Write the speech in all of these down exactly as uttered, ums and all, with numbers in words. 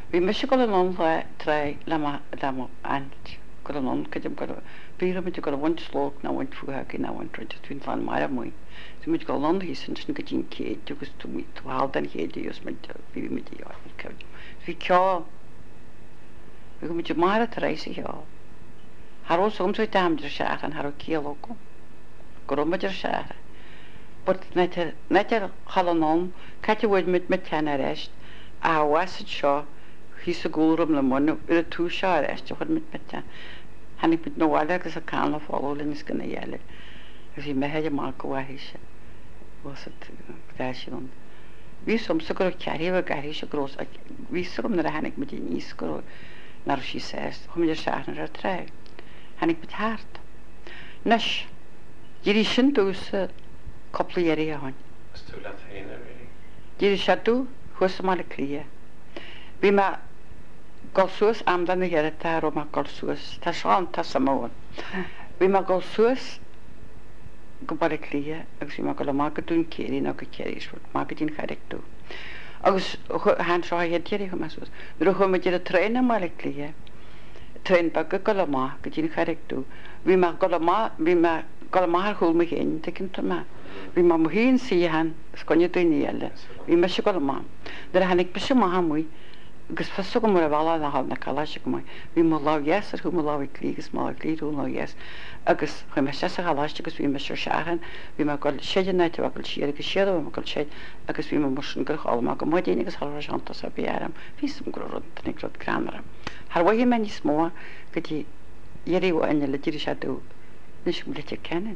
Bhí me se go an bhe tre le le ant go an chuidim go bí me go bhaint slóg na bhaint fuha í na bhaint tún fan mar a muoi. Tú muid go land hí san sin go dín céad agus tú mí tú há den chéadú os bhí mé ce. Bhí ceá go muid mar a taréis i heá. Haró somsú damidir seach an Har céaló go. Go meidir seach. But net er chalanón, caite bhfuid mit me tena reist, a wasid seo hí sa gúrum le mna ur a tú seo reist, chud mit me tena. Hannig bit nóáile agus a cána fáú lenis gona dhéile. Gus hí mehéide má go bhaise was it dáisiún. Bhí som sa gur ceirhíh gairí se grós a bhí som na a hanig mit níos go nar sí séist, chumidir seachna ar tre. Hannig bit háart. Nes, dírí sin dúsa couple éri a hain. Tú le féine ri. Díri se dú chusa má le clia. Bhí me gáil suas amdan na gheireta ro má gáil suas. Tá seán tá samóin. Bhí me gáil suas go bar le clia agus bhí me go le má go dún céirí ná go céiris má go dín chairictú. Agus han seo hé tíirí chu me suas. Nú chu me dír a tréna má le clia. Tréin ba go go le má go dín chairictú. Bhí me go le má bhí me go le má chuil me chéin te cinnta me. Bhí má mo híonn si han scoine daoine bhí me se go má. Dar hanig be se má muoi agus fa go mar a bhla na há na chala se go mai. Bhí má lá yes ar chu má lá clígus má clíú lá yes agus chu me se a chaláiste agus bhí me se seachan bhí me go séidir neite bhil siad agus siad me go séid agus bhí me mar sin gur cháil go mu déine agus há seanta sa bhéarm hí sem go runig rud granara. Har bhhí me ní smó go dtí dhéiríh aine le tíidir se dú nís mu lete kennen.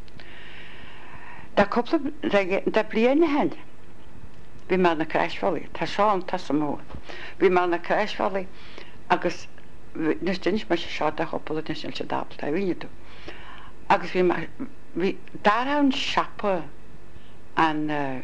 Da couple da bliana hen. Bhí me na Crashfalli, tá seán tá mó. Bhí me na Crashfalli agus nus dunis me se seo a choppla na sin se dapla a bhíine tú. Agus bhí bhí dar an seapa an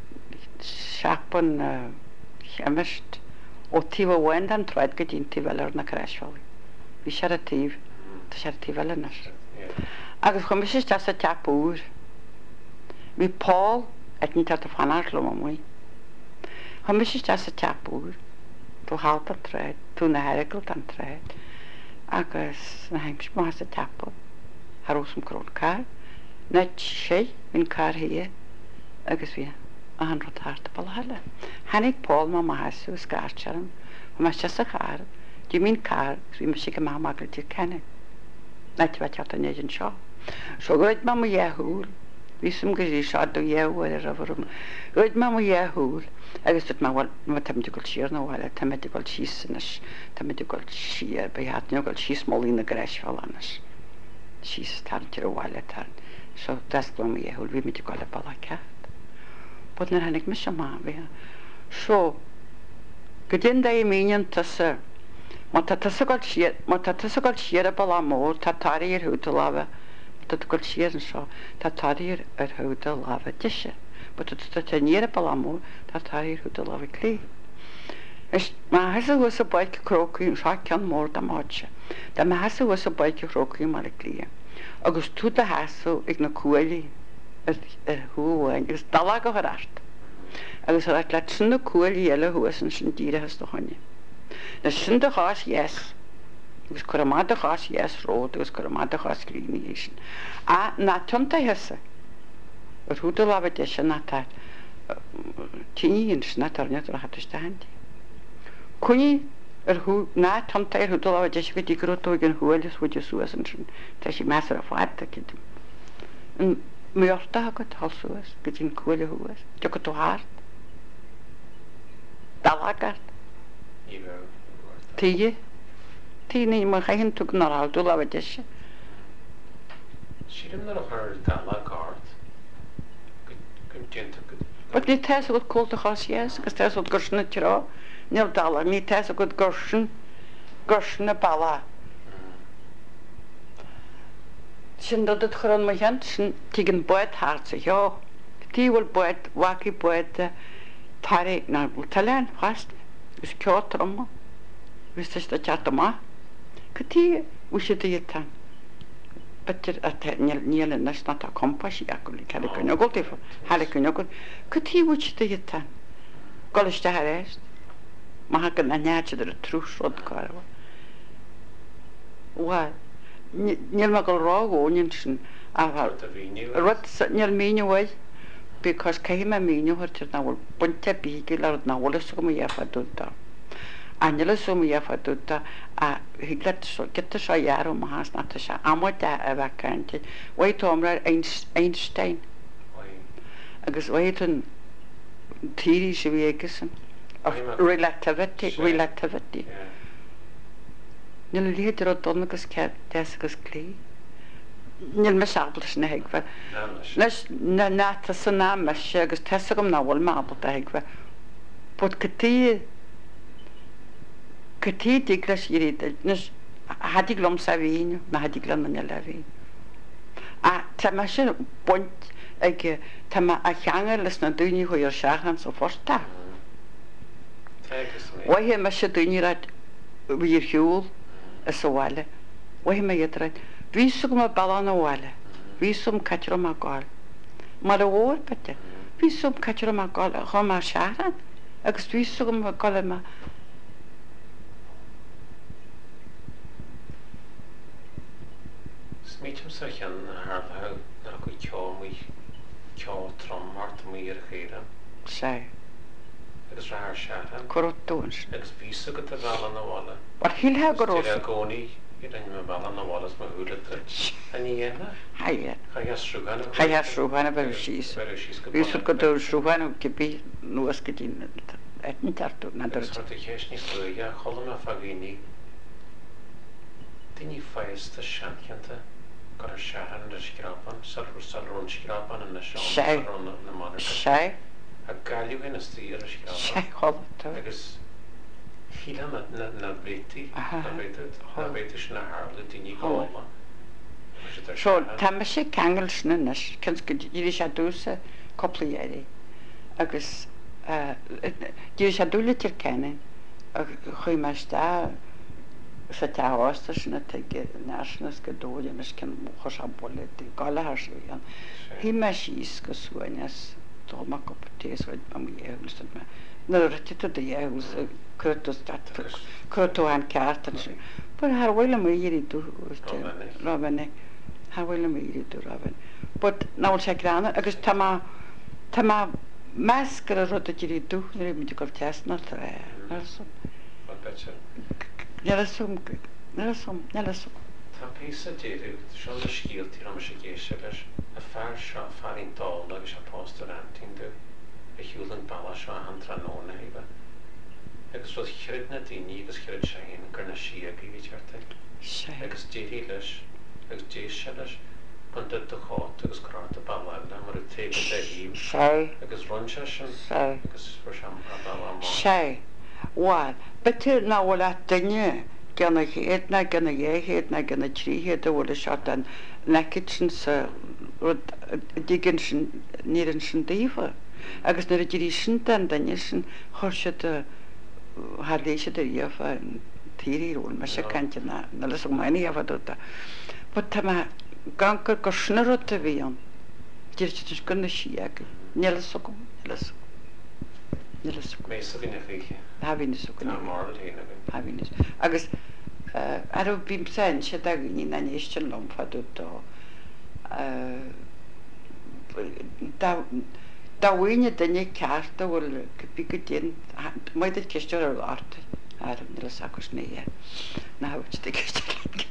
seapan cheimist ó tíh bhain an troid go dín tíhheir na Crashfalli. Bhí se a tíh tá se tíh na. Agus chu mis te a teapúr. Bhí Paul ag ní tart a fanarlo má muoi. Chu mis te a teapúr, tú hált an tréid, tú na herigalt an tréid, agus na heims má a teapú, Harúsum crón car, na sé hín car hí agus bhí a an rotáart a ball heile. Hannig Paul má má hasú scartearm, chu me te a char, dí mín car gus bhí me si go má magla tí cenne. Nait bheit teat an éidir seo. So goid ma mo dhéhúil, bhí sum go dí seá do dhéhúil ar a bhrum. Goid ma mo dhéhúil, agus dut má bhil tamid goil siar na bhile, tamid goil sísanas, tamid goil siar, ba heatne goil sís mólí na Crashfall anas. Sís tarntir a bhile tarn. So das go mo dhéhúil, bhí mid goil a bala ceart. Bod na hannig mis a má bhí. So, go din da i míon tasa, má tá tusaáil siad má tá tusaáil siad a ball mór tá taí ar thuúta lábha tá goil siad an seo tá taíir ar thuúta lábha diise, ba tá taníar a ball mór tá taí ar thuúta lábha clí. Is má heasa bhs a baid crocaí an seo cean mór am áte, Tá má heasa bhs a baid crocaí mar le clí. Agus tú a heasú ag na cuailí ar thuúhain, agus dala go thart. Agus le le sin na cuailí eile thuas an sin díire has do thaine. Na sin de chás yes, agus chu má de chás yes ród, agus chu má de chás líní sin. A na tionta hesa, ar thuúta lábha deise na tá tííon na tarne ar hatiste handi. Cuní ar thu ná tionta ar thuúta lábha deise go dtí grotó an thuáilis bhuiide suas an sin, tá sí meas ar a fáta cidim. An muorta ha go talsuas, go dín cuaile thuas, de go tú háart. Dalagart. Tíe, tí ní mar chainn tú nar dú le deise. Sílim na chuir dala gart gon dinta go. But ní te go cóta chásías, agus te go gursanna tirá, níl dala, ní te go gursan, gursanna balla. Sin dod het chur an ma hen sin tí an buid háart sa jo. Tí bhfuil buid, waci buid tarí na bhil talán fast, gus ceátar amma. Gus tá teata má, go tí bhui sé dí tan. Betir a níl in nas na tá compasí acu lí cad cunne goil tífa, hela cunne goil, go tí bhui sé dí tan. Goiste ha réist, Maha gan aniacha dar trús rod carwa. Wa níl me go rá ónin sin a rud níl míine bhaid because cai me míine chuirtir náhfuil bunte bíigi le náhla go mo dhéfaúta. Anile sum dhéfaúta a higle geta seo dhearú mo hás na se amide a bheith cante. Bhaid tomra Einstein agus bhaid an tíí sé bhégasan relativity relativity. Níl líidir ó donna agus ce de agus clí. Níl me seablas na heigfa. Leis na náta san ná me se agus te gom náhfuil mábal a heigfa. Bud gotí gotí diglas irid nus hadí glom sa vínu na hadí glom na le vín. A te me se buint ag te a cheangar leis na dúní chuir seachan so forsta. Wahé me se dúní rad vír hiúl a sáile. Wahé me iad ví go me bailán óháile. Ví sum catir má gáil. Mar a óir bete. Ví sum catir má gáil a chu mar seachan agus ví go me gáile me. Smítim sa chean hardthe na go ceámí ceá trom mart mí ar chéire. Sé. Agus ra seachan. Corútúns. Agus ví go a bhealán óháile. War hílthe go rós. Tíre gcónaí I rinne me bhealán óhálas me húlata. A ní dhéana? Haie. Chaheasrúganna. Chaheasrúganna beir síos. Ví go dúsrúganna cibí nuas go dtíine etn tartú na dúr. Agus chuirta chéis ní fluige chola me fagíní. Dini feista seanchananta gur seahan ar scrapan, salrú salrún scrapan in na seán na mána. Sé. A gaiú hena stí ar scrapan. Sé chola. Agus híla na brétí, na brétis na hála dini góla. So, tá me sé ceangail sna nas, cans go díri sé dúsa coplaéri. Agus díri sé dúla tir cenin, a chuí me stá sa teáasta sinna teige náisnas go dóilenas cin chus a bolle í gála harsúan. Hí me síos go suaines dóma go tééishaid am dhéhlas me. Na rititu de dhéhlas curtus curtú an ceartan sin. But har bhfuil mé irí dú Robinnig. Har bhfuil mé irí dú Robin. But náil sé grána agus tá tá meas gur a rud a irí dú na mí gur teasna ré. Nelasum, nelasum, nelasum. Tá písa déirú seo na scialtí am sé géise leis a fear seo farín dál agus a póstarantín dú a hiúlann balla seo an tróna éibe. Agus rud chirid na daoine agus chirid sé hén gur na si a bhí teirta. Agus déirí leis agus déis se leis an dud do chát agus cráta balla le mar a téige de híb agus runse sin agus fu sem a balla má. Sé. Well, betur na wala tanya gana héad na gana héad na gana tríhéad a bhfuil seo an nekitsin sa digan sin níran sin daofa. Agus na a dirí sin den daine sin chuirse a hardéise a dhéfa an tííúil me se cante na na leis maine dhéfaúta. Ba tá gangur go snarrota bhíon, Dir gunna siag, nelas so gom, nelas. Mees a vinna fiche. Ha vin so Na mar hena vin. Ha vin. Agus uh ar bím sen se dag ní na níisten lom fadu to. Uh da da winne denne karta wol kapiketien mai det kestur art. Ar nila sakos nee. Na hawt det kestur.